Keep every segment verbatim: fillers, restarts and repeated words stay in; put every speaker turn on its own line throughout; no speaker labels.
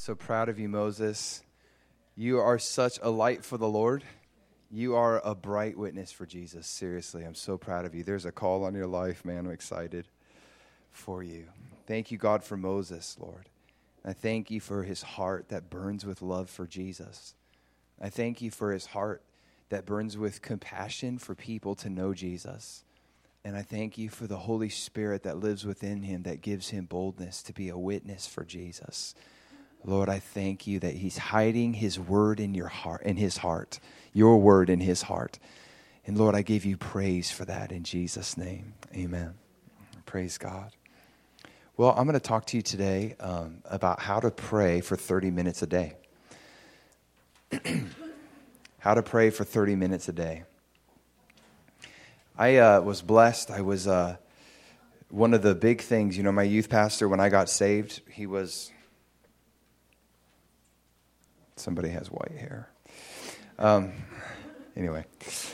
So proud of you, Moses. You are such a light for the Lord. You are a bright witness for Jesus. Seriously, I'm so proud of you. There's a call on your life, man. I'm excited for you. Thank you, God, for Moses, Lord. I thank you for his heart that burns with love for Jesus. I thank you for his heart that burns with compassion for people to know Jesus. And I thank you for the Holy Spirit that lives within him that gives him boldness to be a witness for Jesus. Lord, I thank you that he's hiding his word in your heart, in his heart, your word in his heart. And Lord, I give you praise for that in Jesus' name. Amen. Praise God. Well, I'm going to talk to you today um, about how to pray for thirty minutes a day. How to pray for thirty minutes a day. I uh, was blessed. I was uh, one of the big things, you know, my youth pastor, when I got saved, he was... Somebody has white hair. Um, anyway.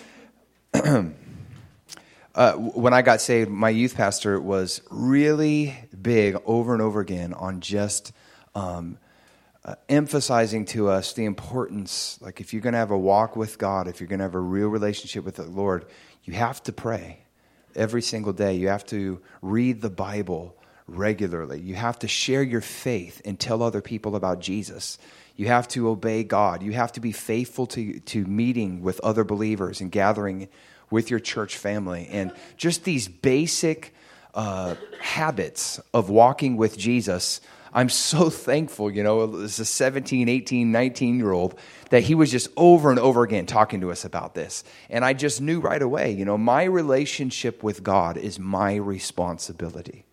uh, when I got saved, my youth pastor was really big over and over again on just um, uh, emphasizing to us the importance, like if you're going to have a walk with God, if you're going to have a real relationship with the Lord, you have to pray every single day. You have to read the Bible regularly. You have to share your faith and tell other people about Jesus. You have to obey God. You have to be faithful to, to meeting with other believers and gathering with your church family. And just these basic uh, habits of walking with Jesus, I'm so thankful, you know, as a seventeen, eighteen, nineteen-year-old, that he was just over and over again talking to us about this. And I just knew right away, you know, my relationship with God is my responsibility.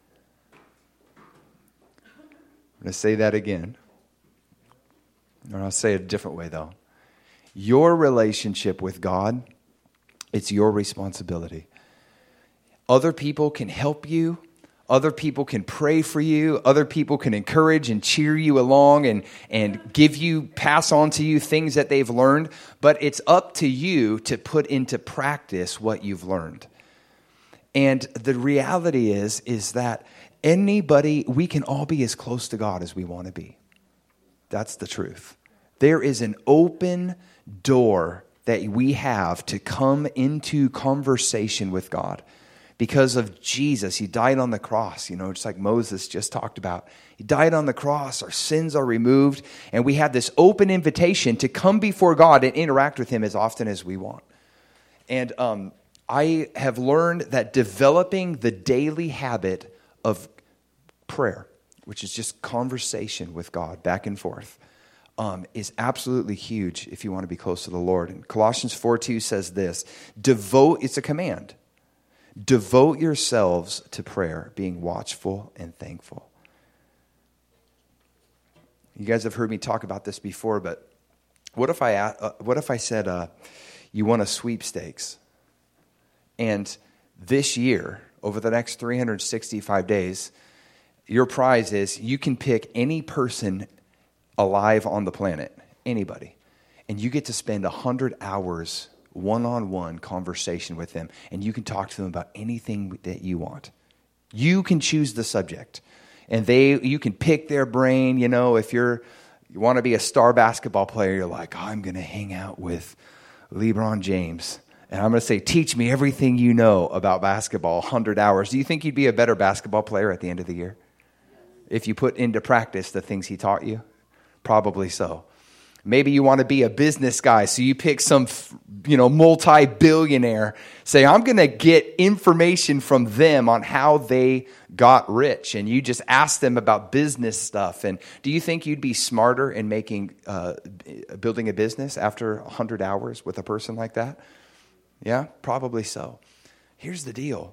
I'm going to say that again. Or I'll say it a different way, though. Your relationship with God, it's your responsibility. Other people can help you. Other people can pray for you. Other people can encourage and cheer you along and, and give you, pass on to you things that they've learned. But it's up to you to put into practice what you've learned. And the reality is, is that anybody, we can all be as close to God as we want to be. That's the truth. There is an open door that we have to come into conversation with God because of Jesus. He died on the cross, you know, just like Moses just talked about. He died on the cross. Our sins are removed. And we have this open invitation to come before God and interact with him as often as we want. And um, I have learned that developing the daily habit of prayer, which is just conversation with God back and forth, um, is absolutely huge if you want to be close to the Lord. And Colossians four two says this, devote, it's a command, devote yourselves to prayer, being watchful and thankful. You guys have heard me talk about this before, but what if I, uh, what if I said uh, you want a sweepstakes? And this year, over the next three hundred sixty-five days, your prize is you can pick any person alive on the planet, anybody, and you get to spend one hundred hours one-on-one conversation with them, and you can talk to them about anything that you want. You can choose the subject, and they you can pick their brain. You know, if you're you want to be a star basketball player, you're like, oh, I'm going to hang out with LeBron James. And I'm going to say, teach me everything you know about basketball, one hundred hours. Do you think you'd be a better basketball player at the end of the year? If you put into practice the things he taught you? Probably so. Maybe you want to be a business guy, so you pick some, you know, multi-billionaire. Say, I'm going to get information from them on how they got rich, and you just ask them about business stuff. And do you think you'd be smarter in making, uh, building a business after one hundred hours with a person like that? Yeah, probably so. Here's the deal.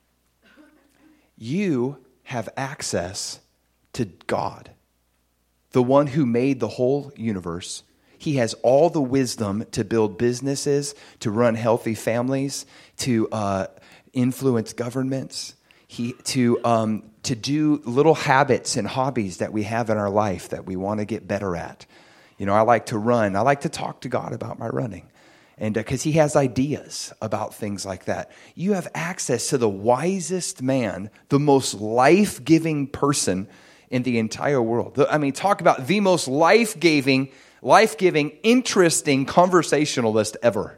You have access to God, the one who made the whole universe. He has all the wisdom to build businesses, to run healthy families, to uh, influence governments, he to um, to do little habits and hobbies that we have in our life that we want to get better at. You know, I like to run. I like to talk to God about my running. And because uh, he has ideas about things like that. You have access to the wisest man, the most life-giving person in the entire world. I mean, talk about the most life-giving, life-giving, interesting conversationalist ever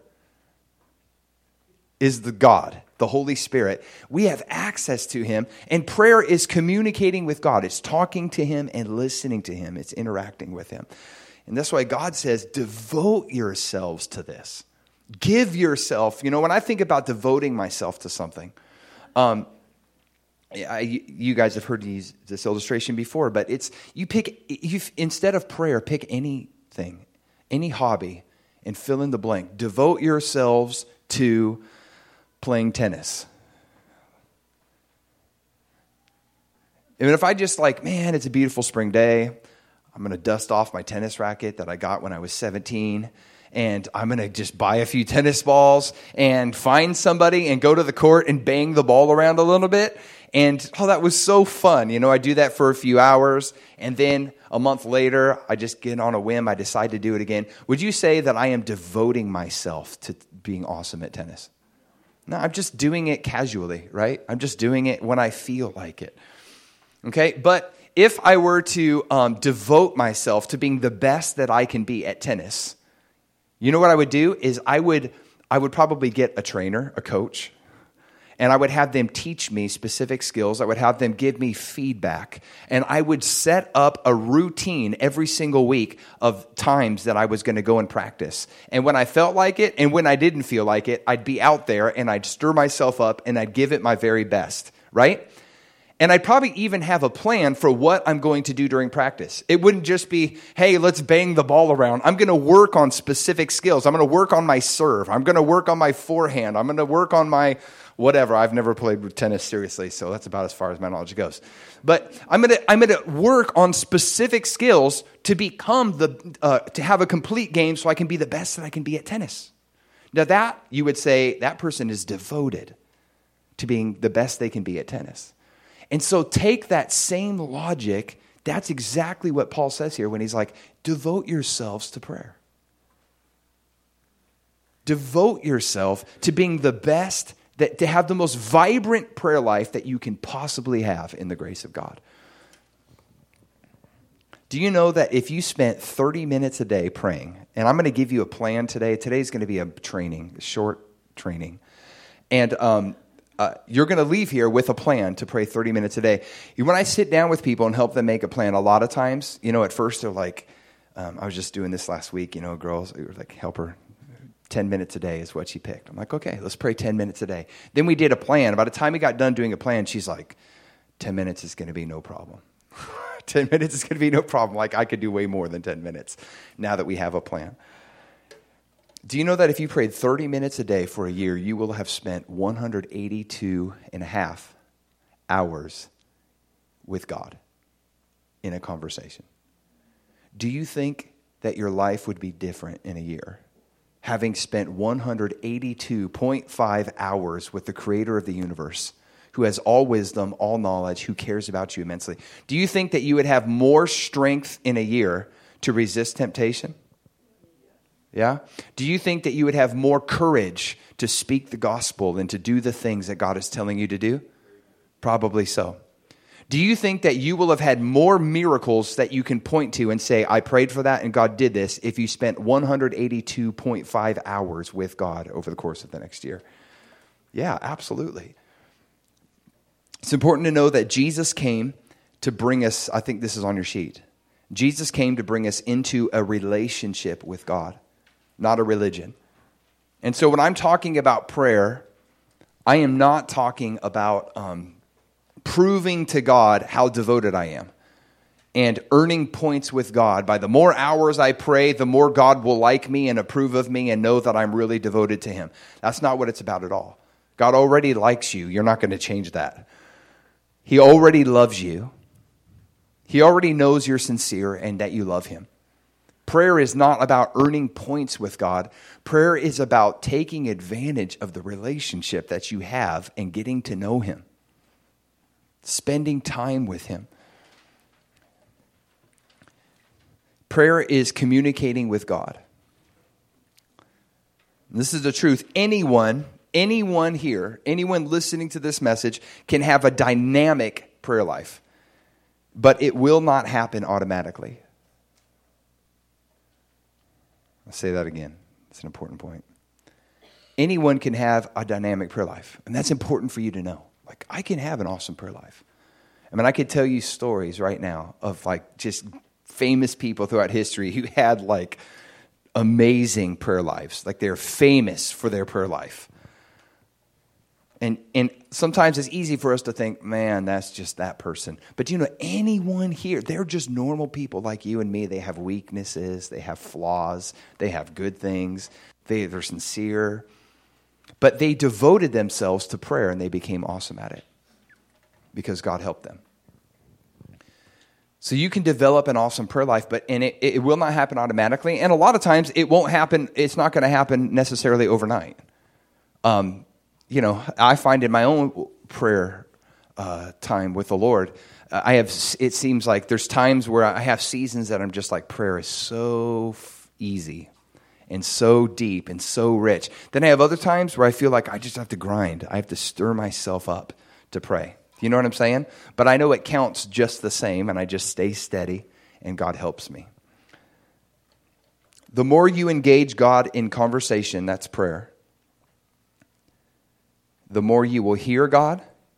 is the God, the Holy Spirit. We have access to him, and prayer is communicating with God. It's talking to him and listening to him. It's interacting with him. And that's why God says, devote yourselves to this. Give yourself. You know, when I think about devoting myself to something, um, I, you guys have heard these, this illustration before, but it's you pick you instead of prayer, pick anything, any hobby, and fill in the blank. Devote yourselves to playing tennis. And if I just like, man, it's a beautiful spring day, I'm going to dust off my tennis racket that I got when I was seventeen, and I'm going to just buy a few tennis balls and find somebody and go to the court and bang the ball around a little bit. And, oh, that was so fun. You know, I do that for a few hours, and then a month later, I just get on a whim, I decide to do it again. Would you say that I am devoting myself to being awesome at tennis? No, I'm just doing it casually, right? I'm just doing it when I feel like it. Okay, but if I were to um, devote myself to being the best that I can be at tennis, you know what I would do is I would I would probably get a trainer, a coach, and I would have them teach me specific skills. I would have them give me feedback, and I would set up a routine every single week of times that I was going to go and practice. And when I felt like it and when I didn't feel like it, I'd be out there and I'd stir myself up and I'd give it my very best, right? And I'd probably even have a plan for what I'm going to do during practice. It wouldn't just be, hey, let's bang the ball around. I'm going to work on specific skills. I'm going to work on my serve. I'm going to work on my forehand. I'm going to work on my whatever. I've never played with tennis seriously, so that's about as far as my knowledge goes. But I'm going to I'm going to work on specific skills to become the uh, to have a complete game so I can be the best that I can be at tennis. Now that, you would say, that person is devoted to being the best they can be at tennis. And so take that same logic. That's exactly what Paul says here when he's like, devote yourselves to prayer. Devote yourself to being the best, that to have the most vibrant prayer life that you can possibly have in the grace of God. Do you know that if you spent thirty minutes a day praying, and I'm going to give you a plan today. Today's going to be a training, a short training. And um Uh, you're going to leave here with a plan to pray thirty minutes a day. When I sit down with people and help them make a plan, a lot of times, you know, at first they're like, um, I was just doing this last week, you know, girls, we were like, help her, ten minutes a day is what she picked. I'm like, okay, let's pray ten minutes a day. Then we did a plan. By the time we got done doing a plan, she's like, ten minutes is going to be no problem. ten minutes is going to be no problem. Like, I could do way more than ten minutes now that we have a plan. Do you know that if you prayed thirty minutes a day for a year, you will have spent one hundred eighty-two and a half hours with God in a conversation? Do you think that your life would be different in a year, having spent one hundred eighty-two point five hours with the creator of the universe, who has all wisdom, all knowledge, who cares about you immensely? Do you think that you would have more strength in a year to resist temptation? Yeah? Do you think that you would have more courage to speak the gospel and to do the things that God is telling you to do? Probably so. Do you think that you will have had more miracles that you can point to and say, I prayed for that and God did this, if you spent one hundred eighty-two point five hours with God over the course of the next year? Yeah, absolutely. It's important to know that Jesus came to bring us, I think this is on your sheet. Jesus came to bring us into a relationship with God, not a religion. And so when I'm talking about prayer, I am not talking about um, proving to God how devoted I am and earning points with God. By the more hours I pray, the more God will like me and approve of me and know that I'm really devoted to him. That's not what it's about at all. God already likes you. You're not going to change that. He already loves you. He already knows you're sincere and that you love him. Prayer is not about earning points with God. Prayer is about taking advantage of the relationship that you have and getting to know him, spending time with him. Prayer is communicating with God. And this is the truth. Anyone, anyone here, anyone listening to this message can have a dynamic prayer life. but it will not happen automatically. I'll say that again. It's an important point. Anyone can have a dynamic prayer life, and that's important for you to know. Like, I can have an awesome prayer life. I mean, I could tell you stories right now of like just famous people throughout history who had like amazing prayer lives. Like, they're famous for their prayer life. And and sometimes it's easy for us to think, man, that's just that person. But you know, anyone here, they're just normal people like you and me. They have weaknesses, they have flaws, they have good things, they, they're sincere. But they devoted themselves to prayer and they became awesome at it because God helped them. So you can develop an awesome prayer life, but and it, it will not happen automatically. And a lot of times it won't happen, it's not going to happen necessarily overnight. Um You know, I find in my own prayer uh, time with the Lord, uh, I have. It seems like there's times where I have seasons that I'm just like, prayer is so f- easy and so deep and so rich. Then I have other times where I feel like I just have to grind. I have to stir myself up to pray. You know what I'm saying? But I know it counts just the same, and I just stay steady, and God helps me. The more you engage God in conversation, that's prayer, the more you will hear God,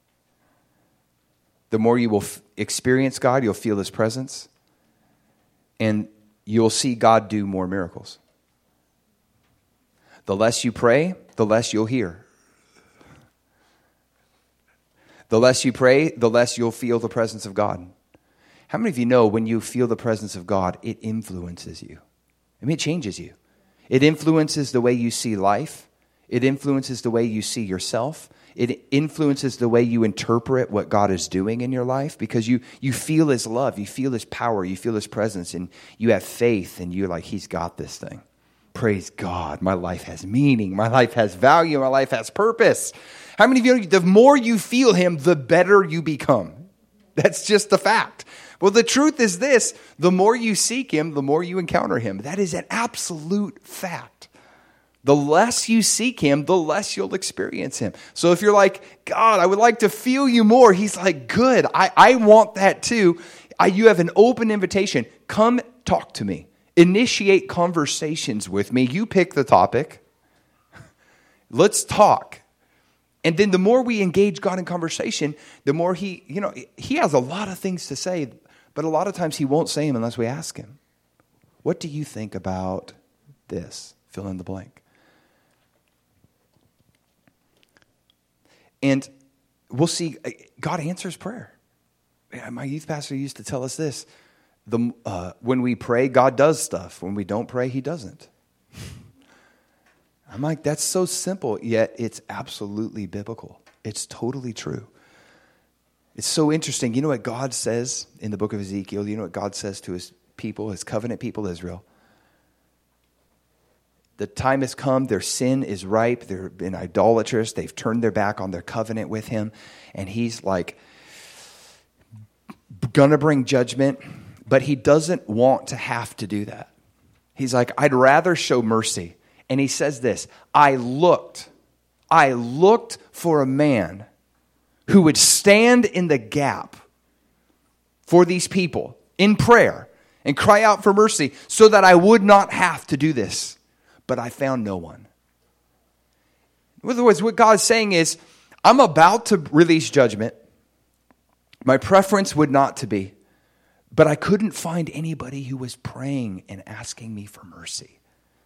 the more you will f- experience God, you'll feel His presence, and you'll see God do more miracles. The less you pray, the less you'll hear. The less you pray, the less you'll feel the presence of God. How many of you know when you feel the presence of God, it influences you? I mean, it changes you. It influences the way you see life. It influences the way you see yourself. It influences the way you interpret what God is doing in your life because you, you feel His love, you feel His power, you feel His presence, and you have faith, and you're like, He's got this thing. Praise God. My life has meaning. My life has value. My life has purpose. How many of you know the more you feel Him, the better you become? That's just the fact. Well, the truth is this: the more you seek Him, the more you encounter Him. That is an absolute fact. The less you seek Him, the less you'll experience Him. So if you're like, God, I would like to feel you more, He's like, good, I, I want that too. I, you have an open invitation. Come talk to me. Initiate conversations with me. You pick the topic. Let's talk. And then the more we engage God in conversation, the more He, you know, He has a lot of things to say, but a lot of times He won't say them unless we ask Him. What do you think about this? Fill in the blank. And we'll see, God answers prayer. My youth pastor used to tell us this. The, uh, when we pray, God does stuff. When we don't pray, He doesn't. I'm like, that's so simple, yet it's absolutely biblical. It's totally true. It's so interesting. You know what God says in the book of Ezekiel? You know what God says to His people, His covenant people, Israel? The time has come, their sin is ripe, they're been idolatrous, they've turned their back on their covenant with Him, and He's like, gonna bring judgment, but He doesn't want to have to do that. He's like, I'd rather show mercy. And He says this, I looked, I looked for a man who would stand in the gap for these people in prayer and cry out for mercy so that I would not have to do this. But I found no one. In other words, what God's saying is, I'm about to release judgment. My preference would not to be, but I couldn't find anybody who was praying and asking me for mercy.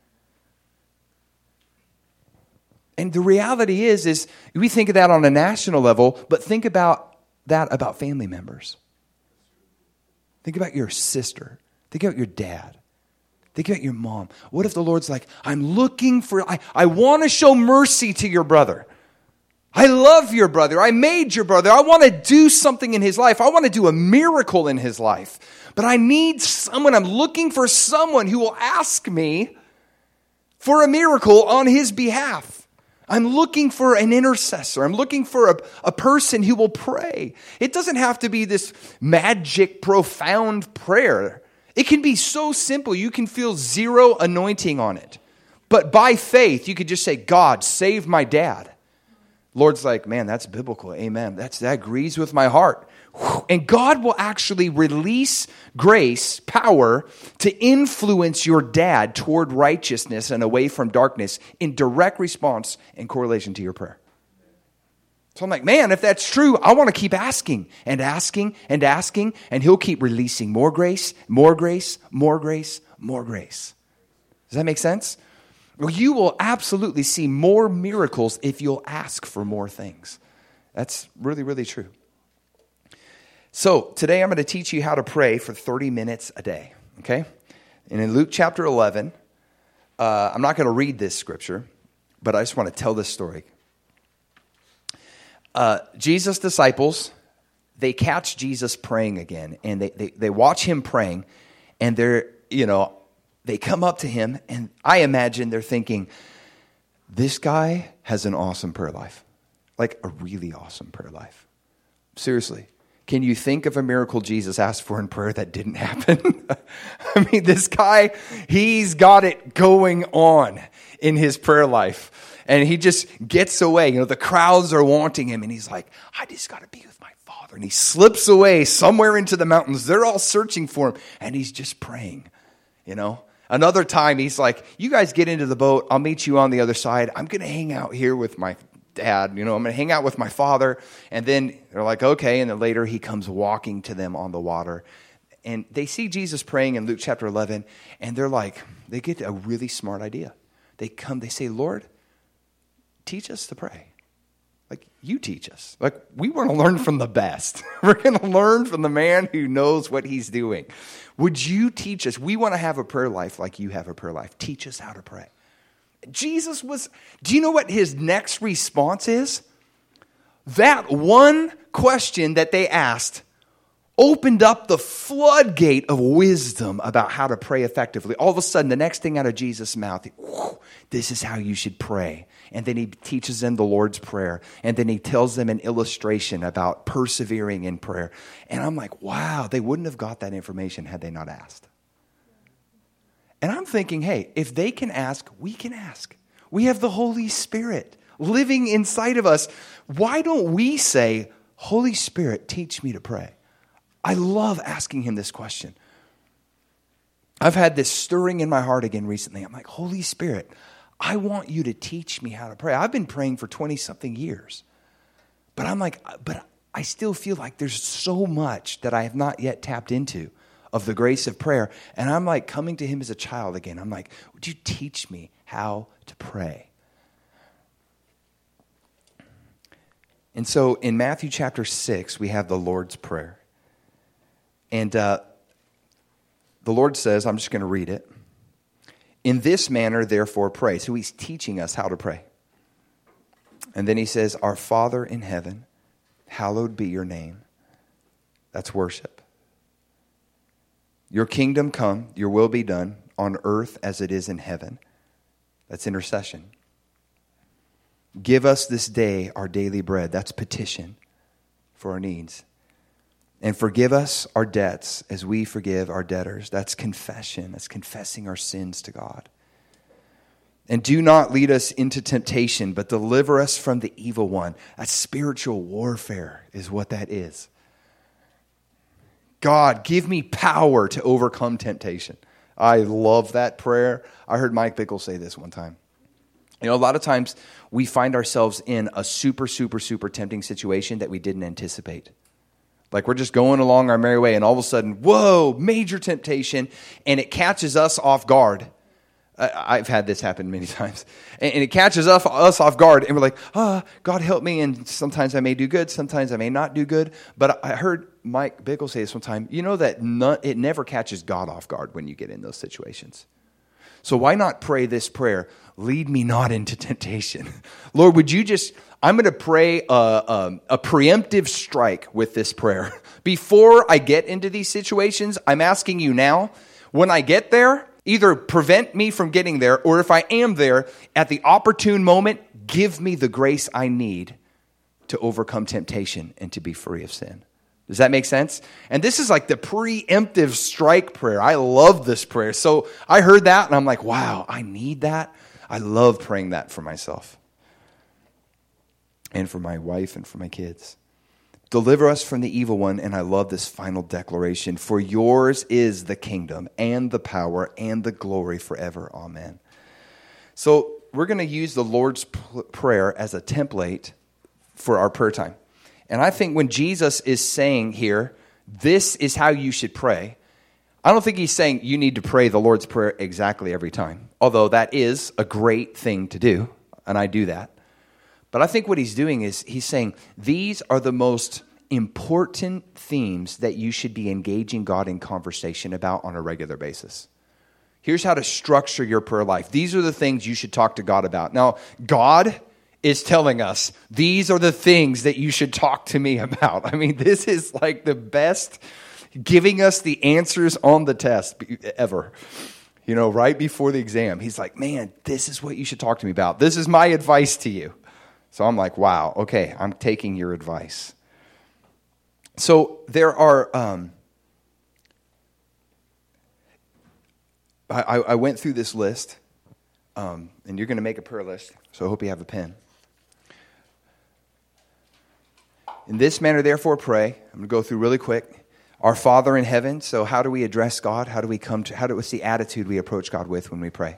And the reality is, is we think of that on a national level, but think about that about family members. Think about your sister. Think about your dad. Think about your mom. What if the Lord's like, I'm looking for, I, I want to show mercy to your brother. I love your brother. I made your brother. I want to do something in his life. I want to do a miracle in his life. But I need someone, I'm looking for someone who will ask me for a miracle on his behalf. I'm looking for an intercessor. I'm looking for a, a person who will pray. It doesn't have to be this magic, profound prayer. It can be so simple. You can feel zero anointing on it. But by faith, you could just say, God, save my dad. Lord's like, man, that's biblical. Amen. That's, that agrees with my heart. And God will actually release grace, power, to influence your dad toward righteousness and away from darkness in direct response and correlation to your prayer. So I'm like, man, if that's true, I want to keep asking and asking and asking, and he'll keep releasing more grace, more grace, more grace, more grace. Does that make sense? Well, you will absolutely see more miracles if you'll ask for more things. That's really, really true. So today I'm going to teach you how to pray for thirty minutes a day, okay? And in Luke chapter eleven, uh, I'm not going to read this scripture, but I just want to tell this story. Uh, Jesus' disciples, they catch Jesus praying again, and they, they, they watch him praying, and they're, you know, they come up to him, and I imagine they're thinking, this guy has an awesome prayer life, like a really awesome prayer life. Seriously. Can you think of a miracle Jesus asked for in prayer that didn't happen? I mean, this guy, he's got it going on in his prayer life. And he just gets away. You know, the crowds are wanting him. And he's like, I just got to be with my Father. And he slips away somewhere into the mountains. They're all searching for him. And he's just praying, you know. Another time, he's like, you guys get into the boat. I'll meet you on the other side. I'm going to hang out here with my dad, you know, I'm going to hang out with my father. And then they're like, okay. And then later he comes walking to them on the water. And they see Jesus praying in Luke chapter eleven. And they're like, they get a really smart idea. They come, they say, Lord, teach us to pray. Like, you teach us. Like, we want to learn from the best. We're going to learn from the man who knows what he's doing. Would you teach us? We want to have a prayer life like you have a prayer life. Teach us how to pray. Jesus was, do you know what his next response is? That one question that they asked opened up the floodgate of wisdom about how to pray effectively. All of a sudden, the next thing out of Jesus' mouth, whoo, this is how you should pray. And then he teaches them the Lord's Prayer. And then he tells them an illustration about persevering in prayer. And I'm like, wow, they wouldn't have got that information had they not asked. And I'm thinking, hey, if they can ask, we can ask. We have the Holy Spirit living inside of us. Why don't we say, Holy Spirit, teach me to pray? I love asking him this question. I've had this stirring in my heart again recently. I'm like, Holy Spirit, I want you to teach me how to pray. I've been praying for twenty-something years. But I'm like, but I still feel like there's so much that I have not yet tapped into of the grace of prayer. And I'm like coming to him as a child again. I'm like, would you teach me how to pray? And so in Matthew chapter six, we have the Lord's Prayer. And uh, the Lord says, I'm just going to read it. In this manner, therefore, pray. So he's teaching us how to pray. And then he says, Our Father in heaven, hallowed be your name. That's worship. Your kingdom come, your will be done on earth as it is in heaven. That's intercession. Give us this day our daily bread. That's petition for our needs. And forgive us our debts as we forgive our debtors. That's confession. That's confessing our sins to God. And do not lead us into temptation, but deliver us from the evil one. That's spiritual warfare is what that is. God, give me power to overcome temptation. I love that prayer. I heard Mike Bickle say this one time. You know, a lot of times we find ourselves in a super, super, super tempting situation that we didn't anticipate. Like we're just going along our merry way and all of a sudden, whoa, major temptation, and it catches us off guard. I've had this happen many times. And it catches us off guard, and we're like, ah, oh, God help me. And sometimes I may do good, sometimes I may not do good. But I heard Mike Bickle say this one time, you know that not, it never catches God off guard when you get in those situations. So why not pray this prayer? Lead me not into temptation. Lord, would you just, I'm going to pray a, a, a preemptive strike with this prayer. Before I get into these situations, I'm asking you now, when I get there, either prevent me from getting there, or if I am there, at the opportune moment, give me the grace I need to overcome temptation and to be free of sin. Does that make sense? And this is like the preemptive strike prayer. I love this prayer. So I heard that and I'm like, wow, I need that. I love praying that for myself and for my wife and for my kids. Deliver us from the evil one. And I love this final declaration. For yours is the kingdom and the power and the glory forever. Amen. So we're going to use the Lord's Prayer as a template for our prayer time. And I think when Jesus is saying here, this is how you should pray, I don't think he's saying you need to pray the Lord's Prayer exactly every time. Although that is a great thing to do. And I do that. But I think what he's doing is he's saying these are the most important themes that you should be engaging God in conversation about on a regular basis. Here's how to structure your prayer life. These are the things you should talk to God about. Now, God is telling us these are the things that you should talk to me about. I mean, this is like the best giving us the answers on the test ever. You know, right before the exam, he's like, man, this is what you should talk to me about. This is my advice to you. So I'm like, wow, okay, I'm taking your advice. So there are, um, I, I went through this list, um, and you're going to make a prayer list, so I hope you have a pen. In this manner, therefore, pray. I'm going to go through really quick. Our Father in heaven. So how do we address God? How do we come to, how do, what's the attitude we approach God with when we pray?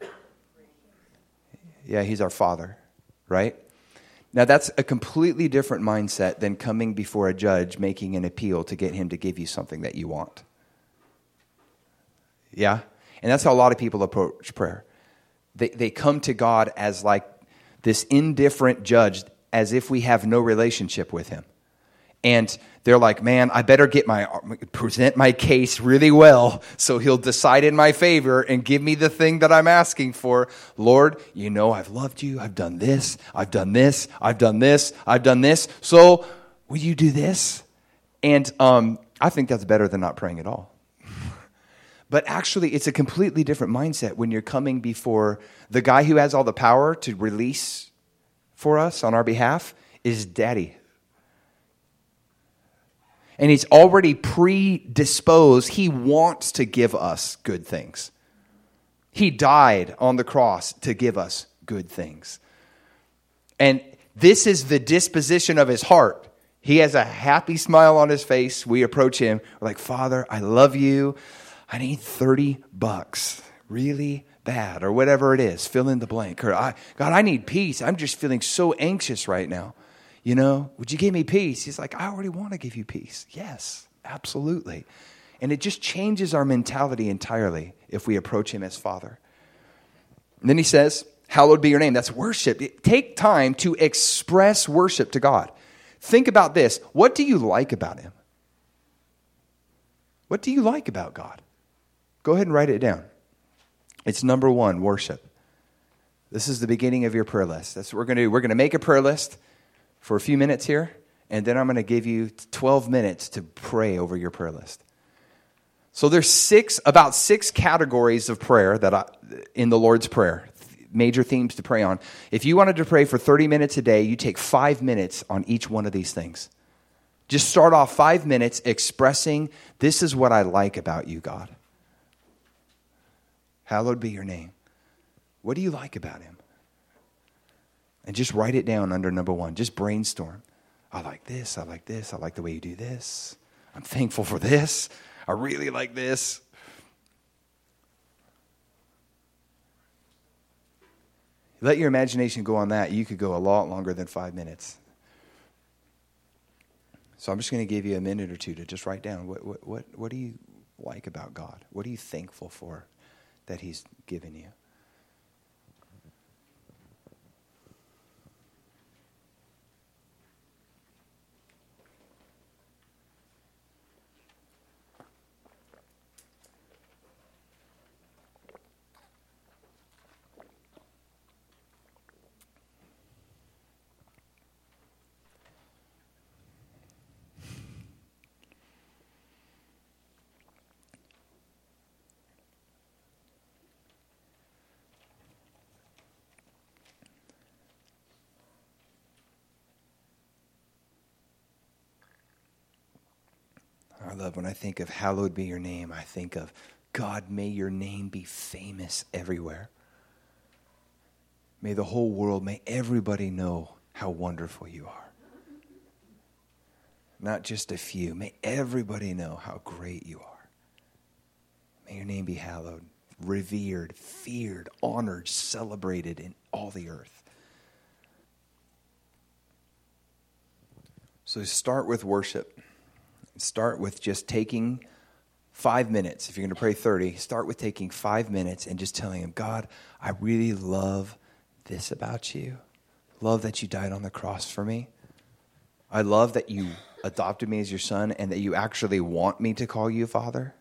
Yeah, he's our Father, right? Now, that's a completely different mindset than coming before a judge making an appeal to get him to give you something that you want. Yeah? And that's how a lot of people approach prayer. They they come to God as like this indifferent judge, as if we have no relationship with him. And they're like, man, I better get my present my case really well so he'll decide in my favor and give me the thing that I'm asking for. Lord, you know I've loved you. I've done this. I've done this. I've done this. I've done this. So will you do this? And um, I think that's better than not praying at all. But actually, it's a completely different mindset when you're coming before the guy who has all the power to release for us on our behalf is Daddy. And he's already predisposed. He wants to give us good things. He died on the cross to give us good things. And this is the disposition of his heart. He has a happy smile on his face. We approach him. We're like, Father, I love you. I need thirty bucks. Really bad. Or whatever it is. Fill in the blank. Or I, God, I need peace. I'm just feeling so anxious right now. You know, would you give me peace? He's like, I already want to give you peace. Yes, absolutely. And it just changes our mentality entirely if we approach him as Father. And then he says, hallowed be your name. That's worship. Take time to express worship to God. Think about this. What do you like about him? What do you like about God? Go ahead and write it down. It's number one, worship. This is the beginning of your prayer list. That's what we're going to do. We're going to make a prayer list for a few minutes here, and then I'm going to give you twelve minutes to pray over your prayer list. So there's six, about six categories of prayer that I, in the Lord's Prayer, major themes to pray on. If you wanted to pray for thirty minutes a day, you take five minutes on each one of these things. Just start off five minutes expressing, this is what I like about you, God. Hallowed be your name. What do you like about him? And just write it down under number one. Just brainstorm. I like this. I like this. I like the way you do this. I'm thankful for this. I really like this. Let your imagination go on that. You could go a lot longer than five minutes. So I'm just going to give you a minute or two to just write down. What, what, what, what do you like about God? What are you thankful for that he's given you? I love when I think of hallowed be your name, I think of God, may your name be famous everywhere. May the whole world, may everybody know how wonderful you are. not just a few. May everybody know how great you are. May your name be hallowed, revered, feared, honored, celebrated in all the earth. So start with worship. Start with just taking five minutes. If you're going to pray thirty, start with taking five minutes and just telling him, God, I really love this about you. Love that you died on the cross for me. I love that you adopted me as your son and that you actually want me to call you Father.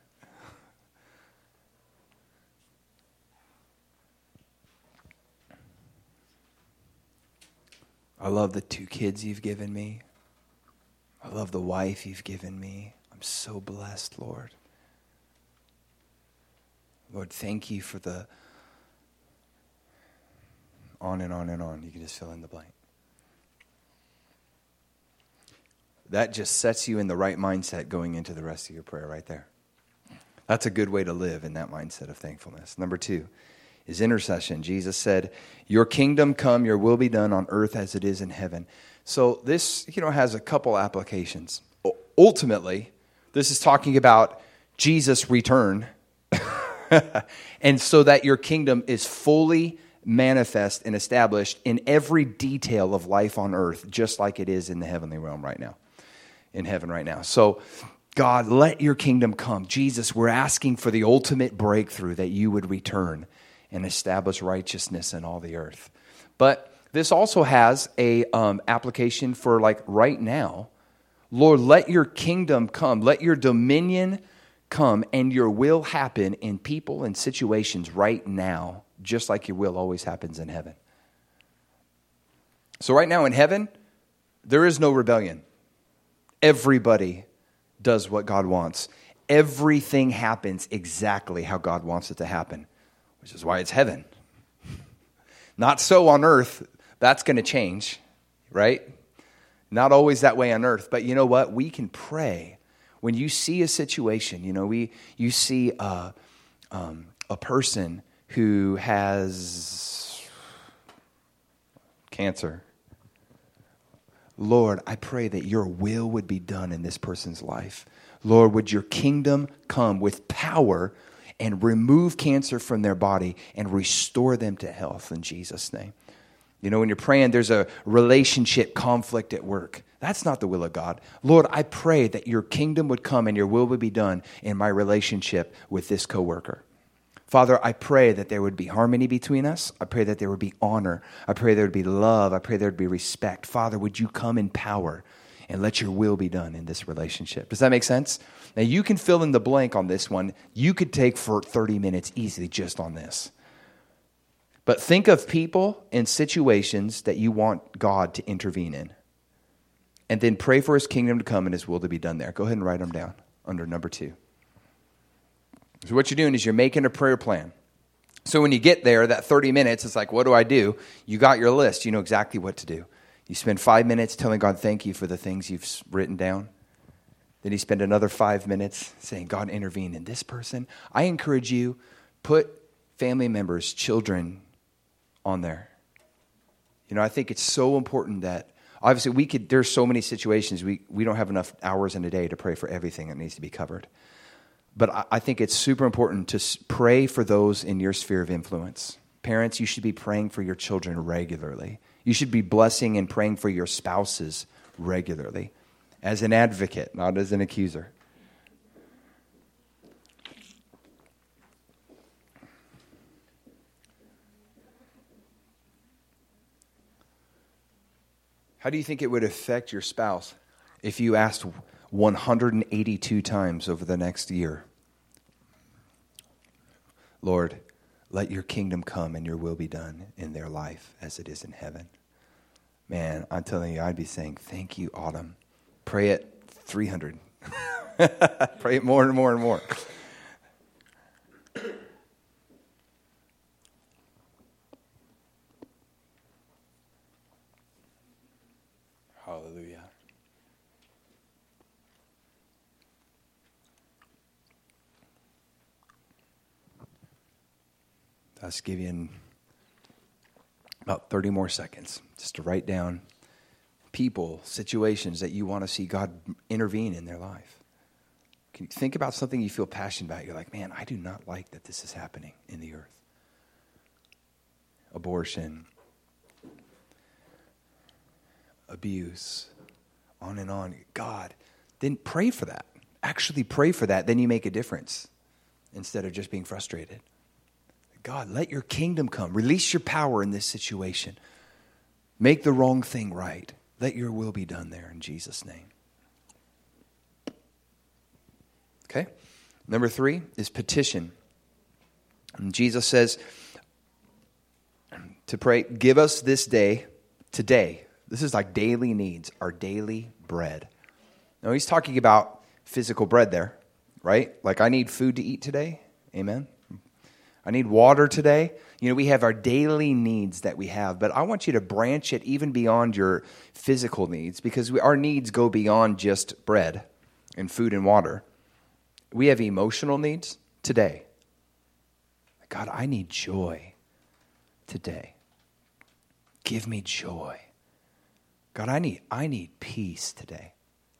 I love the two kids you've given me. I love the wife you've given me. I'm so blessed, Lord. Lord, thank you for the on and on and on. You can just fill in the blank. That just sets you in the right mindset going into the rest of your prayer right there. That's a good way to live in that mindset of thankfulness. Number two is intercession. Jesus said, your kingdom come, your will be done on earth as it is in heaven. So this, you know, has a couple applications. Ultimately, this is talking about Jesus' return. And so that your kingdom is fully manifest and established in every detail of life on earth, just like it is in the heavenly realm right now, in heaven right now. So God, let your kingdom come. Jesus, we're asking for the ultimate breakthrough, that you would return and establish righteousness in all the earth. But this also has a um, application for like right now. Lord, let your kingdom come. Let your dominion come and your will happen in people and situations right now, just like your will always happens in heaven. So right now in heaven, there is no rebellion. Everybody does what God wants. Everything happens exactly how God wants it to happen, which is why it's heaven. Not so on earth. That's going to change, right? Not always that way on earth. But you know what? We can pray. When you see a situation, you know, we you see a, um, a person who has cancer. Lord, I pray that your will would be done in this person's life. Lord, would your kingdom come with power and remove cancer from their body and restore them to health in Jesus' name. You know, when you're praying, there's a relationship conflict at work. That's not the will of God. Lord, I pray that your kingdom would come and your will would be done in my relationship with this coworker. Father, I pray that there would be harmony between us. I pray that there would be honor. I pray there would be love. I pray there would be respect. Father, would you come in power and let your will be done in this relationship? Does that make sense? Now, you can fill in the blank on this one. You could take for thirty minutes easily just on this. But think of people and situations that you want God to intervene in. And then pray for his kingdom to come and his will to be done there. Go ahead and write them down under number two. So what you're doing is you're making a prayer plan. So when you get there, that thirty minutes, it's like, what do I do? You got your list. You know exactly what to do. You spend five minutes telling God thank you for the things you've written down. Then you spend another five minutes saying, God, intervene in this person. I encourage you, put family members, children on there. You know, I think it's so important that, obviously, we could. There's so many situations, we, we don't have enough hours in a day to pray for everything that needs to be covered. But I, I think it's super important to s- pray for those in your sphere of influence. Parents, you should be praying for your children regularly. You should be blessing and praying for your spouses regularly, as an advocate, not as an accuser. How do you think it would affect your spouse if you asked one hundred eighty-two times over the next year, Lord, let your kingdom come and your will be done in their life as it is in heaven? Man, I'm telling you, I'd be saying, thank you, Autumn. Pray it three hundred. Pray it more and more and more. Hallelujah. I'll just give you about thirty more seconds just to write down people, situations that you want to see God intervene in their life? Can you think about something you feel passionate about? You're like, man, I do not like that this is happening in the earth. Abortion, abuse, on and on. God, then pray for that. Actually pray for that. Then you make a difference instead of just being frustrated. God, let your kingdom come. Release your power in this situation. Make the wrong thing right. Let your will be done there in Jesus' name. Okay? Number three is petition. And Jesus says to pray, give us this day, today. This is like daily needs, our daily bread. Now, he's talking about physical bread there, right? Like, I need food to eat today. Amen. I need water today. You know, we have our daily needs that we have, but I want you to branch it even beyond your physical needs, because we, our needs go beyond just bread and food and water. We have emotional needs today. God, I need joy today. Give me joy. God, I need, I need peace today.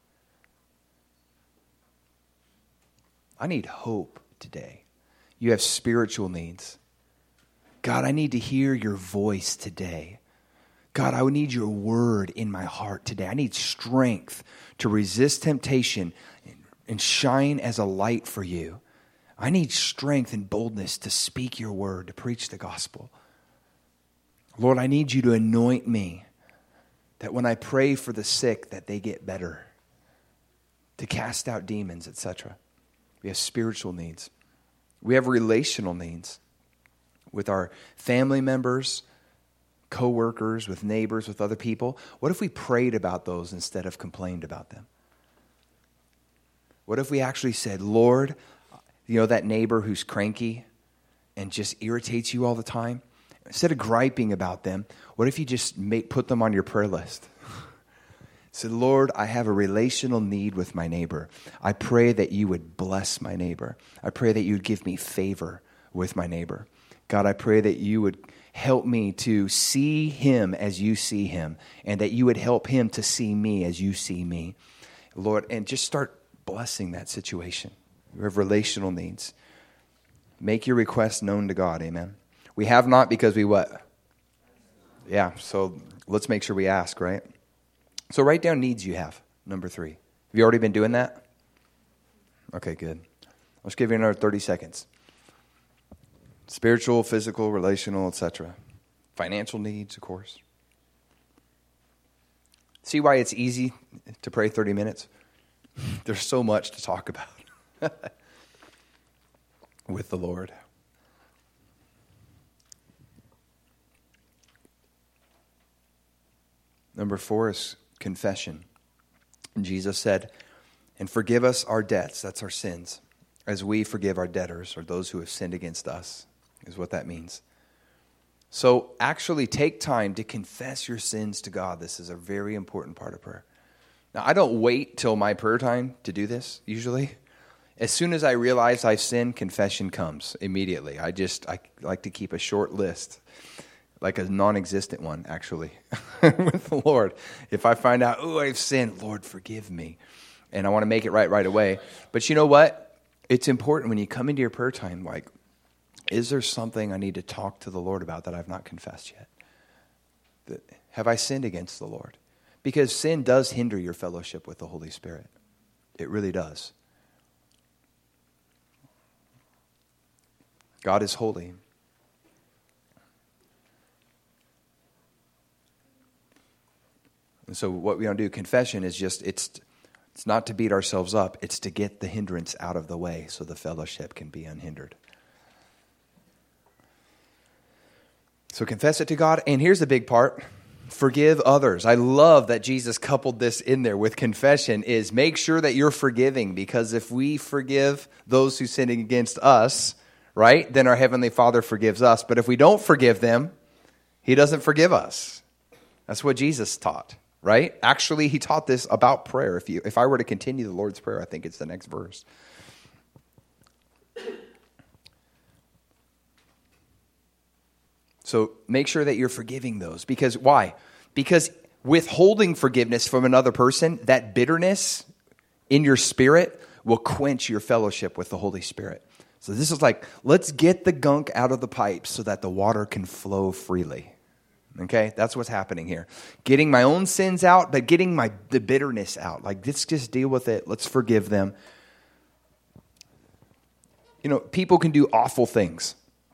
I need hope today. You have spiritual needs. God, I need to hear your voice today. God, I need your word in my heart today. I need strength to resist temptation and shine as a light for you. I need strength and boldness to speak your word, to preach the gospel. Lord, I need you to anoint me, that when I pray for the sick, that they get better, to cast out demons, et cetera. We have spiritual needs. We have relational needs with our family members, co-workers, with neighbors, with other people. What if we prayed about those instead of complained about them? What if we actually said, Lord, you know that neighbor who's cranky and just irritates you all the time? Instead of griping about them, what if you just make, put them on your prayer list? Say, Lord, I have a relational need with my neighbor. I pray that you would bless my neighbor. I pray that you would give me favor with my neighbor. God, I pray that you would help me to see him as you see him, and that you would help him to see me as you see me. Lord, and just start blessing that situation. You have relational needs. Make your requests known to God, amen. We have not because we what? Yeah, so let's make sure we ask, right? So write down needs you have, number three. Have you already been doing that? Okay, good. Let's give you another thirty seconds. Spiritual, physical, relational, et cetera. Financial needs, of course. See why it's easy to pray thirty minutes? There's so much to talk about with the Lord. Number four is confession. And Jesus said, and forgive us our debts, that's our sins, as we forgive our debtors, or those who have sinned against us, is what that means. So actually take time to confess your sins to God. This is a very important part of prayer. Now, I don't wait till my prayer time to do this, usually. As soon as I realize I've sinned, confession comes immediately. I just, I like to keep a short list, like a non-existent one, actually, with the Lord. If I find out, oh, I've sinned, Lord, forgive me. And I want to make it right right away. But you know what? It's important when you come into your prayer time, like, is there something I need to talk to the Lord about that I've not confessed yet? That, have I sinned against the Lord? Because sin does hinder your fellowship with the Holy Spirit. It really does. God is holy. And so what we want to do, confession, is just, it's it's not to beat ourselves up. It's to get the hindrance out of the way so the fellowship can be unhindered. So confess it to God. And here's the big part. Forgive others. I love that Jesus coupled this in there with confession, is make sure that you're forgiving, because if we forgive those who sin against us, right, then our Heavenly Father forgives us. But if we don't forgive them, He doesn't forgive us. That's what Jesus taught, right? Actually, He taught this about prayer. If you, if I were to continue the Lord's Prayer, I think it's the next verse. So make sure that you're forgiving those. Because why? Because withholding forgiveness from another person, that bitterness in your spirit will quench your fellowship with the Holy Spirit. So this is like, let's get the gunk out of the pipe so that the water can flow freely. Okay, that's what's happening here. Getting my own sins out, but getting my the bitterness out. Like, let's just deal with it. Let's forgive them. You know, people can do awful things.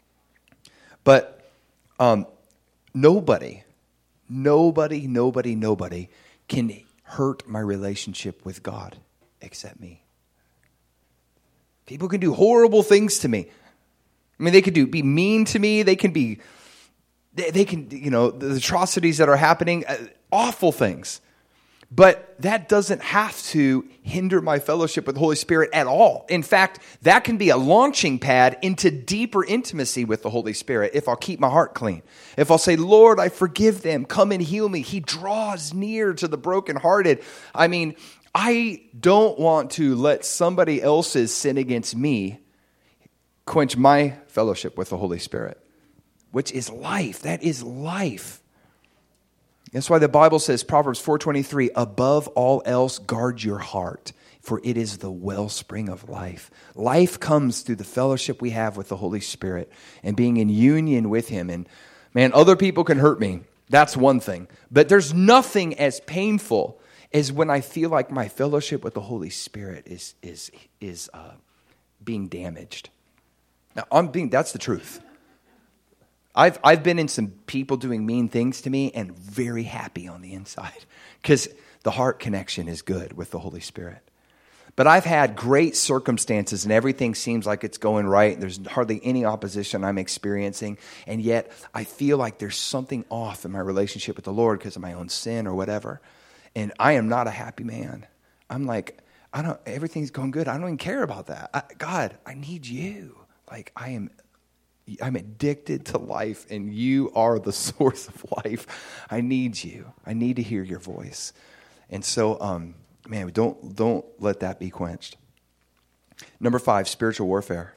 But um, nobody, nobody, nobody, nobody can hurt my relationship with God except me. People can do horrible things to me. I mean, they could do be mean to me. They can be, they, they can, you know, the atrocities that are happening, uh, awful things. But that doesn't have to hinder my fellowship with the Holy Spirit at all. In fact, that can be a launching pad into deeper intimacy with the Holy Spirit if I'll keep my heart clean. If I'll say, Lord, I forgive them. Come and heal me. He draws near to the brokenhearted. I mean, I don't want to let somebody else's sin against me quench my fellowship with the Holy Spirit, which is life. That is life. That's why the Bible says, Proverbs four twenty-three, above all else, guard your heart, for it is the wellspring of life. Life comes through the fellowship we have with the Holy Spirit and being in union with Him. And man, other people can hurt me. That's one thing. But there's nothing as painful as when I feel like my fellowship with the Holy Spirit is is is uh, being damaged. Now, I'm being that's the truth. I've I've been in some people doing mean things to me and very happy on the inside because the heart connection is good with the Holy Spirit. But I've had great circumstances and everything seems like it's going right. There's hardly any opposition I'm experiencing. And yet I feel like there's something off in my relationship with the Lord because of my own sin or whatever. And I am not a happy man. I'm like, I don't, everything's going good. I don't even care about that. I, God, I need you. Like I am I'm addicted to life, and you are the source of life. I need you. I need to hear your voice. And so, um, man, don't don't let that be quenched. Number five, spiritual warfare.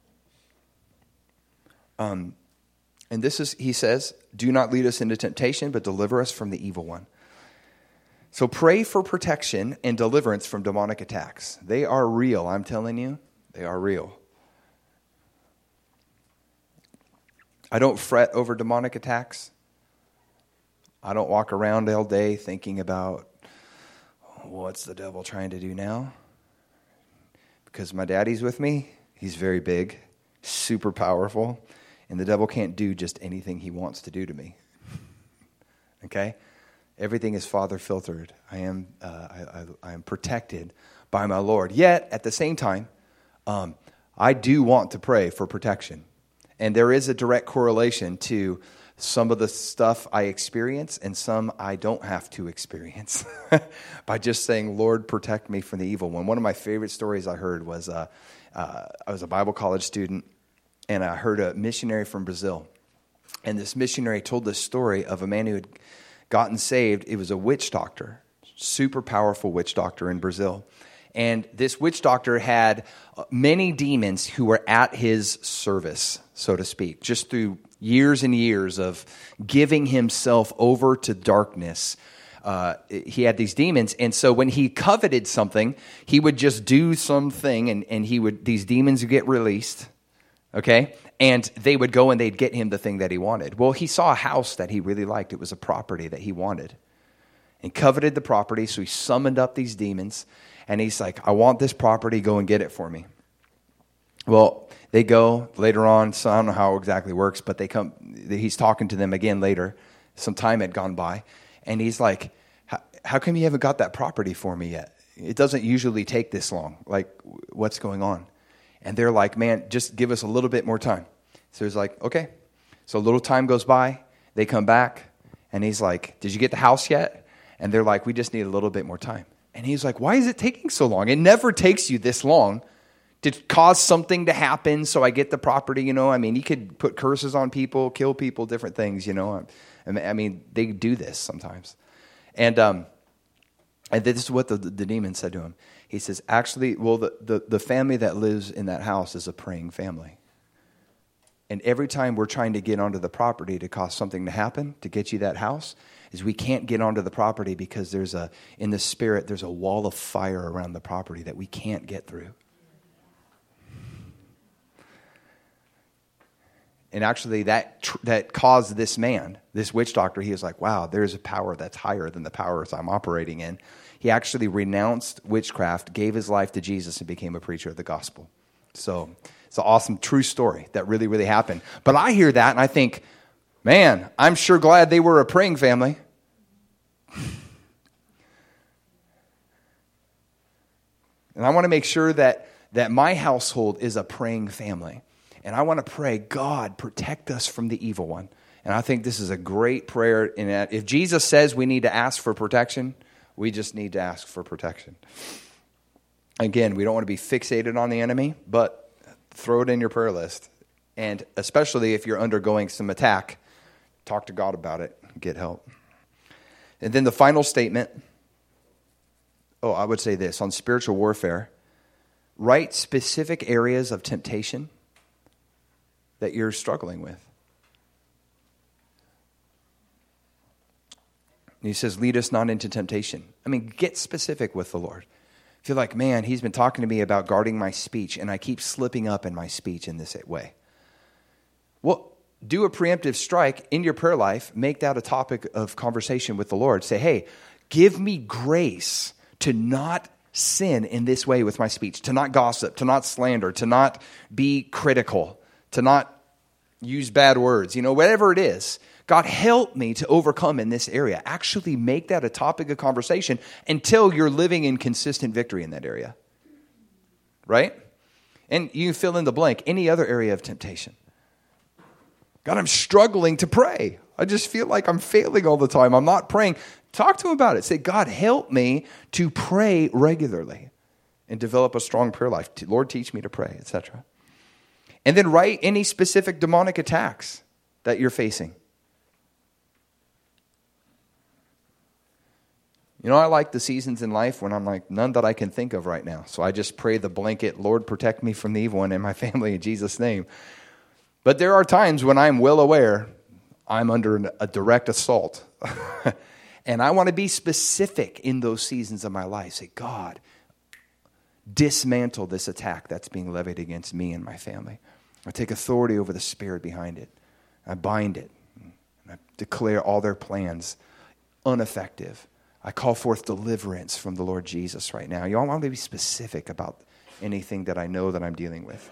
Um, and this is, he says, do not lead us into temptation, but deliver us from the evil one. So pray for protection and deliverance from demonic attacks. They are real, I'm telling you. They are real. I don't fret over demonic attacks. I don't walk around all day thinking about, what's the devil trying to do now? Because my daddy's with me. He's very big, super powerful, and the devil can't do just anything he wants to do to me. Okay? Everything is Father filtered. I am uh, I, I, I am protected by my Lord. Yet, at the same time, um, I do want to pray for protection. And there is a direct correlation to some of the stuff I experience and some I don't have to experience by just saying, Lord, protect me from the evil one. One of my favorite stories I heard was uh, uh, I was a Bible college student, and I heard a missionary from Brazil. And this missionary told this story of a man who had gotten saved. It was a witch doctor, super powerful witch doctor in Brazil. And this witch doctor had many demons who were at his service, so to speak, just through years and years of giving himself over to darkness. Uh, he had these demons, and so when he coveted something, he would just do something, and, and he would these demons would get released, okay? And they would go and they'd get him the thing that he wanted. Well, he saw a house that he really liked. It was a property that he wanted. And coveted the property, so he summoned up these demons. And he's like, I want this property, go and get it for me. Well, they go later on, so I don't know how it exactly works, but they come. He's talking to them again later. Some time had gone by. And he's like, how come you haven't got that property for me yet? It doesn't usually take this long. Like, what's going on? And they're like, man, just give us a little bit more time. So he's like, okay. So a little time goes by. They come back. And he's like, did you get the house yet? And they're like, we just need a little bit more time. And he's like, why is it taking so long? It never takes you this long to cause something to happen so I get the property, you know. I mean, you could put curses on people, kill people, different things, you know. I mean, they do this sometimes. And um, and this is what the, the demon said to him. He says, actually, well, the, the, the family that lives in that house is a praying family. And every time we're trying to get onto the property to cause something to happen, to get you that house, is we can't get onto the property because there's a, in the spirit, there's a wall of fire around the property that we can't get through. And actually that tr- that caused this man, this witch doctor, he was like, wow, there's a power that's higher than the powers I'm operating in. He actually renounced witchcraft, gave his life to Jesus, and became a preacher of the gospel. So it's an awesome, true story that really, really happened. But I hear that and I think, man, I'm sure glad they were a praying family. And I want to make sure that, that my household is a praying family. And I want to pray, God, protect us from the evil one. And I think this is a great prayer. In that if Jesus says we need to ask for protection, we just need to ask for protection. Again, we don't want to be fixated on the enemy, but throw it in your prayer list. And especially if you're undergoing some attack, talk to God about it, get help. And then the final statement, oh, I would say this, on spiritual warfare, write specific areas of temptation that you're struggling with. And he says, lead us not into temptation. I mean, get specific with the Lord. If you're like, man, he's been talking to me about guarding my speech, and I keep slipping up in my speech in this way. Well, do a preemptive strike in your prayer life. Make that a topic of conversation with the Lord. Say, hey, give me grace to not sin in this way with my speech, to not gossip, to not slander, to not be critical, to not use bad words, you know, whatever it is. God, help me to overcome in this area. Actually make that a topic of conversation until you're living in consistent victory in that area. Right? And you fill in the blank, any other area of temptation. God, I'm struggling to pray. I just feel like I'm failing all the time. I'm not praying. Talk to him about it. Say, God, help me to pray regularly and develop a strong prayer life. Lord, teach me to pray, et cetera. And then write any specific demonic attacks that you're facing. You know, I like the seasons in life when I'm like, none that I can think of right now. So I just pray the blanket, Lord, protect me from the evil one and my family in Jesus' name. But there are times when I'm well aware I'm under a direct assault. And I want to be specific in those seasons of my life. Say, God, dismantle this attack that's being levied against me and my family. I take authority over the spirit behind it. I bind it. And I declare all their plans ineffective. I call forth deliverance from the Lord Jesus right now. You all want to be specific about anything that I know that I'm dealing with.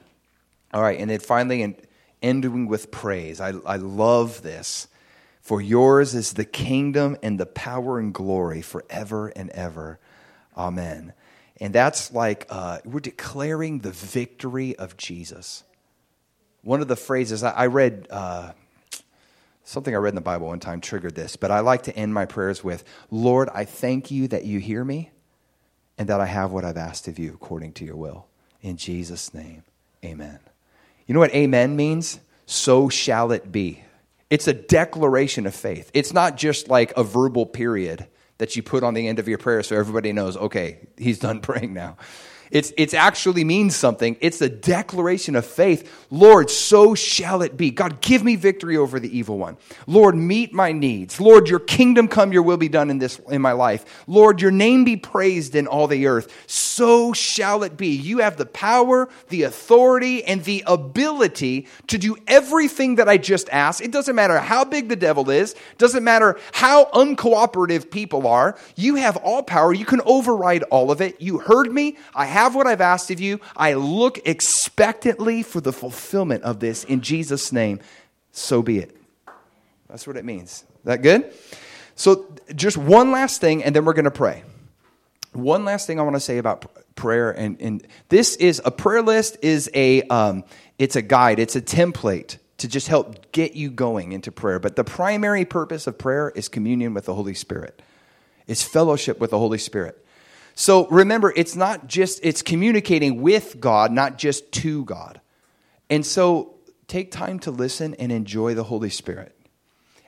All right, and then finally, in, ending with praise. I, I love this. For yours is the kingdom and the power and glory forever and ever. Amen. And that's like, uh, we're declaring the victory of Jesus. One of the phrases, I, I read, uh, something I read in the Bible one time triggered this, but I like to end my prayers with, Lord, I thank you that you hear me and that I have what I've asked of you according to your will. In Jesus' name, amen. You know what amen means? So shall it be. It's a declaration of faith. It's not just like a verbal period that you put on the end of your prayer so everybody knows, okay, he's done praying now. It's it's actually means something. It's a declaration of faith. Lord, so shall it be. God, give me victory over the evil one. Lord, meet my needs. Lord, your kingdom come, your will be done in this in my life. Lord, your name be praised in all the earth. So shall it be. You have the power, the authority, and the ability to do everything that I just asked. It doesn't matter how big the devil is. It doesn't matter how uncooperative people are. You have all power. You can override all of it. You heard me. I have what I've asked of you. I look expectantly for the fulfillment of this in Jesus' name. So be it. That's what it means. Is that good? So just one last thing, and then we're going to pray. One last thing I want to say about prayer, and, and this is a prayer list is a um, it's a guide, it's a template to just help get you going into prayer. But the primary purpose of prayer is communion with the Holy Spirit. It's fellowship with the Holy Spirit. So remember, it's not just, it's communicating with God, not just to God. And so take time to listen and enjoy the Holy Spirit.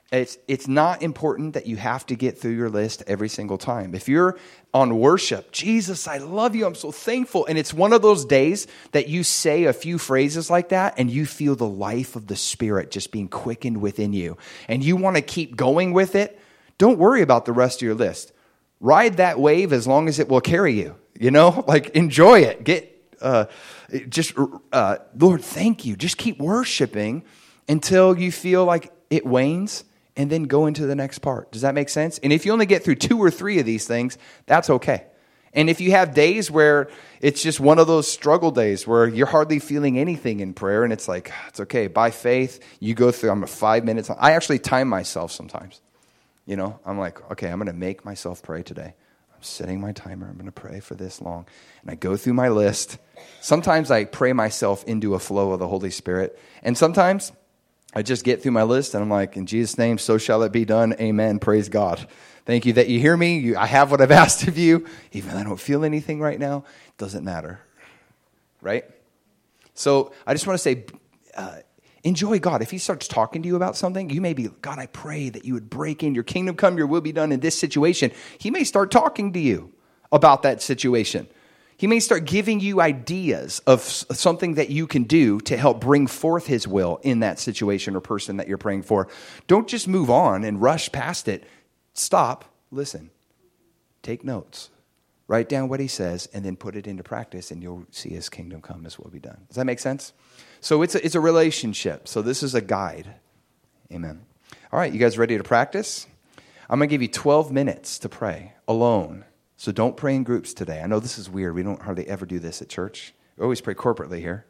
It's it's not important that you have to get through your list every single time. If you're on worship, Jesus, I love you, I'm so thankful, and it's one of those days that you say a few phrases like that and you feel the life of the Spirit just being quickened within you, and you want to keep going with it, don't worry about the rest of your list. Ride that wave as long as it will carry you. You know, like enjoy it. Get uh, just, uh, Lord, thank you. Just keep worshiping until you feel like it wanes. And then go into the next part. Does that make sense? And if you only get through two or three of these things, that's okay. And if you have days where it's just one of those struggle days where you're hardly feeling anything in prayer, and it's like, it's okay. By faith, you go through, I'm five minutes. I actually time myself sometimes. You know, I'm like, okay, I'm going to make myself pray today. I'm setting my timer. I'm going to pray for this long. And I go through my list. Sometimes I pray myself into a flow of the Holy Spirit. And sometimes I just get through my list and I'm like, in Jesus' name, so shall it be done. Amen. Praise God. Thank you that you hear me. You, I have what I've asked of you. Even though I don't feel anything right now, it doesn't matter. Right? So I just want to say, uh, enjoy God. If he starts talking to you about something, you may be, God, I pray that you would break in. Your kingdom come, your will be done in this situation. He may start talking to you about that situation. He may start giving you ideas of something that you can do to help bring forth his will in that situation or person that you're praying for. Don't just move on and rush past it. Stop, listen, take notes, write down what he says, and then put it into practice, and you'll see his kingdom come, his will be done. Does that make sense? So it's a, it's a relationship. So this is a guide. Amen. All right, you guys ready to practice? I'm going to give you twelve minutes to pray alone. So don't pray in groups today. I know this is weird. We don't hardly ever do this at church. We always pray corporately here.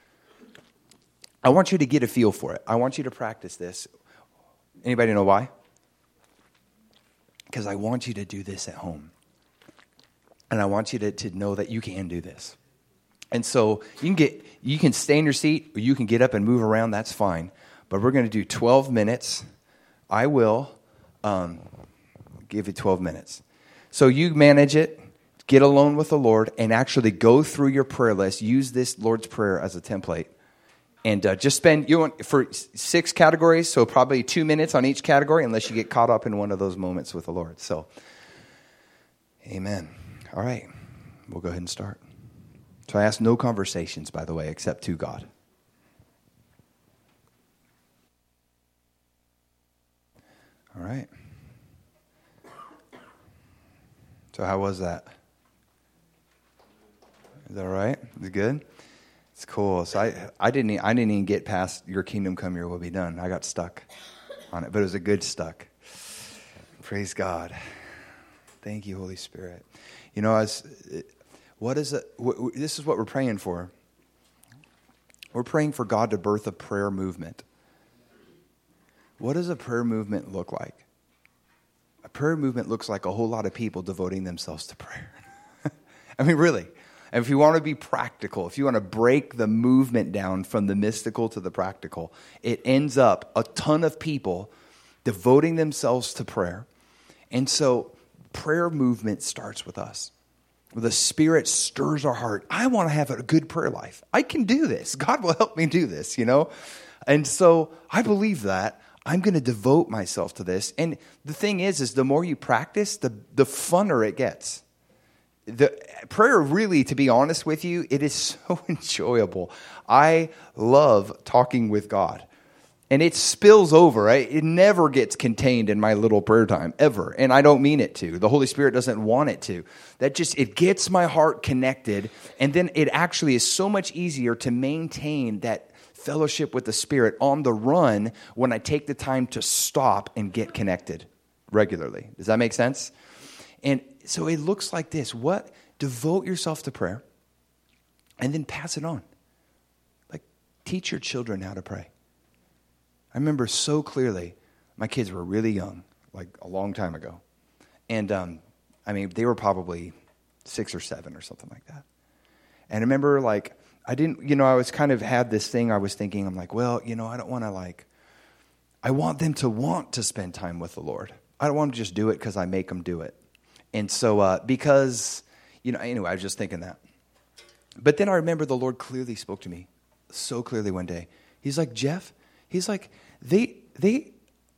I want you to get a feel for it. I want you to practice this. Anybody know why? Because I want you to do this at home. And I want you to, to know that you can do this. And so you can get you can stay in your seat or you can get up and move around. That's fine. But we're going to do twelve minutes. I will um, give you twelve minutes. So you manage it, get alone with the Lord, and actually go through your prayer list. Use this Lord's Prayer as a template. And uh, just spend, you want for six categories, so probably two minutes on each category, unless you get caught up in one of those moments with the Lord. So, amen. All right, we'll go ahead and start. So I ask no conversations, by the way, except to God. All right. So how was that? Is that all right? Is it good? It's cool. So I, I didn't, I didn't even get past your kingdom come, your will be done. I got stuck on it, but it was a good stuck. Praise God. Thank you, Holy Spirit. You know, as what is it? What, this is what we're praying for. We're praying for God to birth a prayer movement. What does a prayer movement look like? A prayer movement looks like a whole lot of people devoting themselves to prayer. I mean, really. And if you want to be practical, if you want to break the movement down from the mystical to the practical, it ends up a ton of people devoting themselves to prayer. And so prayer movement starts with us. The Spirit stirs our heart. I want to have a good prayer life. I can do this. God will help me do this, you know. And so I believe that. I'm going to devote myself to this. And the thing is, is the more you practice, the, the funner it gets. The prayer really, to be honest with you, it is so enjoyable. I love talking with God. And it spills over, right? It never gets contained in my little prayer time, ever. And I don't mean it to. The Holy Spirit doesn't want it to. That just, it gets my heart connected. And then it actually is so much easier to maintain that fellowship with the Spirit on the run when I take the time to stop and get connected regularly. Does that make sense? And so it looks like this. What? Devote yourself to prayer and then pass it on. Like, teach your children how to pray. I remember so clearly, my kids were really young, like a long time ago. And, um, I mean, they were probably six or seven or something like that. And I remember, like, I didn't, you know, I was kind of had this thing I was thinking, I'm like, well, you know, I don't want to like, I want them to want to spend time with the Lord. I don't want to just do it because I make them do it. And so, uh, because, you know, anyway, I was just thinking that. But then I remember the Lord clearly spoke to me so clearly one day. He's like, Jeff, he's like, they, they,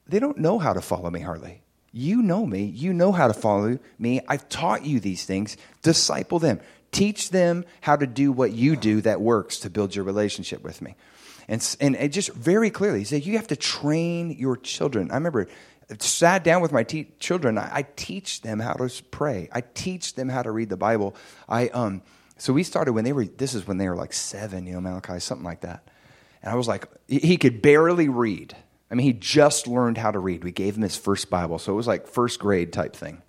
They don't know how to follow me hardly. You know me. You know how to follow me. I've taught you these things. Disciple them. Teach them how to do what you do that works to build your relationship with me. And, and it just very clearly, he said, you have to train your children. I remember I sat down with my te- children. I, I teach them how to pray. I teach them how to read the Bible. I um. So we started when they were, this is when they were like seven, you know, Malachi, something like that. And I was like, he could barely read. I mean, he just learned how to read. We gave him his first Bible. So it was like first grade type thing.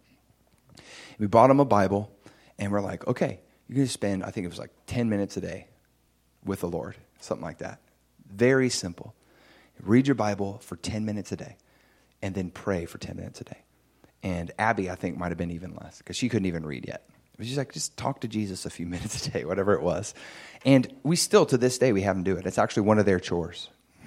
We bought him a Bible, and we're like, okay, you're going to spend, I think it was like ten minutes a day with the Lord, something like that. Very simple. Read your Bible for ten minutes a day, and then pray for ten minutes a day. And Abby, I think, might have been even less, because she couldn't even read yet. But she's like, just talk to Jesus a few minutes a day, whatever it was. And we still, to this day, we have them do it. It's actually one of their chores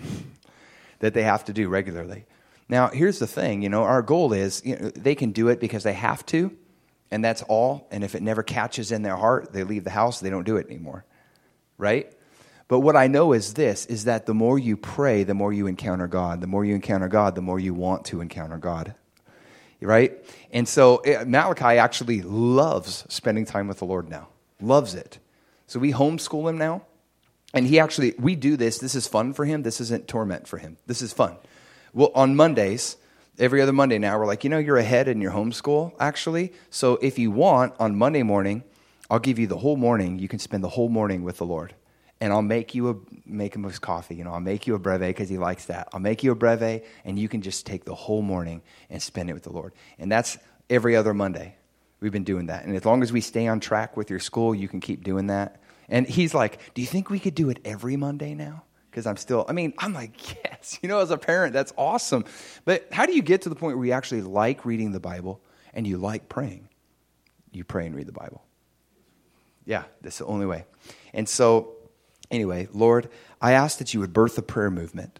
that they have to do regularly. Now, here's the thing, you know, our goal is, you know, they can do it because they have to, and that's all. And if it never catches in their heart, they leave the house, they don't do it anymore, right? But what I know is this, is that the more you pray, the more you encounter God. The more you encounter God, the more you want to encounter God, right? And so Malachi actually loves spending time with the Lord now, loves it. So we homeschool him now. And he actually, we do this. This is fun for him. This isn't torment for him. This is fun. Well, on Mondays, every other Monday now, we're like, you know, you're ahead in your homeschool, actually. So if you want, on Monday morning, I'll give you the whole morning. You can spend the whole morning with the Lord. And I'll make you a, make him his coffee. You know, I'll make you a breve because he likes that. I'll make you a breve, and you can just take the whole morning and spend it with the Lord. And that's every other Monday. We've been doing that. And as long as we stay on track with your school, you can keep doing that. And he's like, do you think we could do it every Monday now? Because I'm still, I mean, I'm like, yes. You know, as a parent, that's awesome. But how do you get to the point where you actually like reading the Bible and you like praying? You pray and read the Bible. Yeah, that's the only way. And so, anyway, Lord, I ask that you would birth the prayer movement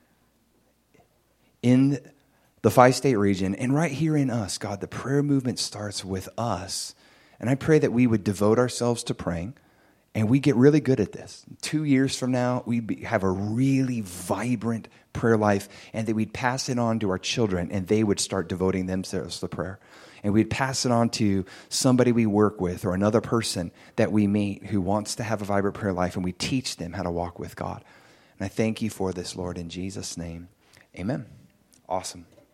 in the five-state region and right here in us. God, the prayer movement starts with us. And I pray that we would devote ourselves to praying. And we get really good at this. Two years from now, we be, have a really vibrant prayer life, and that we'd pass it on to our children, and they would start devoting themselves to prayer. And we'd pass it on to somebody we work with or another person that we meet who wants to have a vibrant prayer life, and we teach them how to walk with God. And I thank you for this, Lord, in Jesus' name. Amen. Awesome.